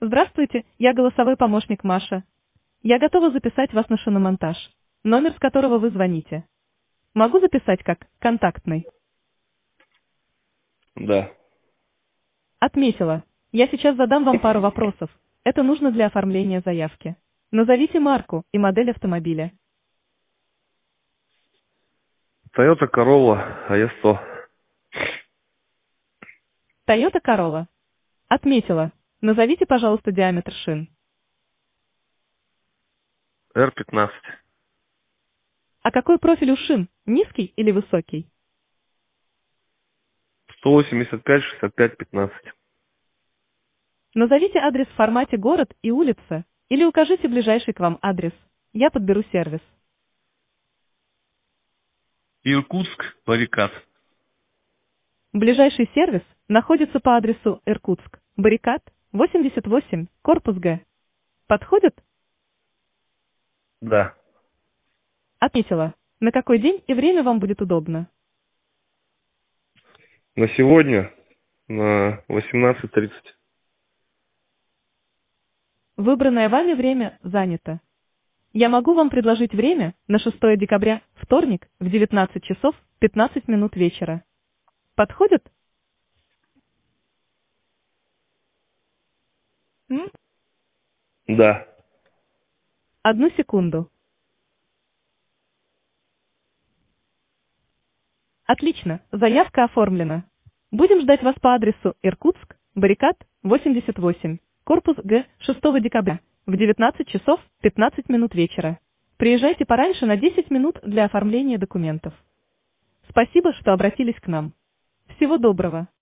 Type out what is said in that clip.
Здравствуйте, я голосовой помощник Маша. Я готова записать вас на шиномонтаж. Номер, с которого вы звоните. Могу записать как контактный. Да. Отметила. Я сейчас задам вам пару вопросов. Это нужно для оформления заявки. Назовите марку и модель автомобиля. Toyota Corolla AE100. Toyota Corolla. Отметила. Назовите, пожалуйста, диаметр шин. R15. А какой профиль у шин? Низкий или высокий? 185, 65, 15. Назовите адрес в формате город и улица, или укажите ближайший к вам адрес. Я подберу сервис. Иркутск, Баррикад. Ближайший сервис находится по адресу Иркутск, Баррикад, 88, корпус Г. Подходит? Да. Отметила. На какой день и время вам будет удобно? На сегодня на 18:30. Выбранное вами время занято. Я могу вам предложить время на 6 декабря, вторник, в 19 часов 15 минут вечера. Подходит? М? Да. Одну секунду. Отлично, заявка оформлена. Будем ждать вас по адресу Иркутск, Баррикад, 88, корпус Г, 6 декабря, в 19 часов 15 минут вечера. Приезжайте пораньше на 10 минут для оформления документов. Спасибо, что обратились к нам. Всего доброго.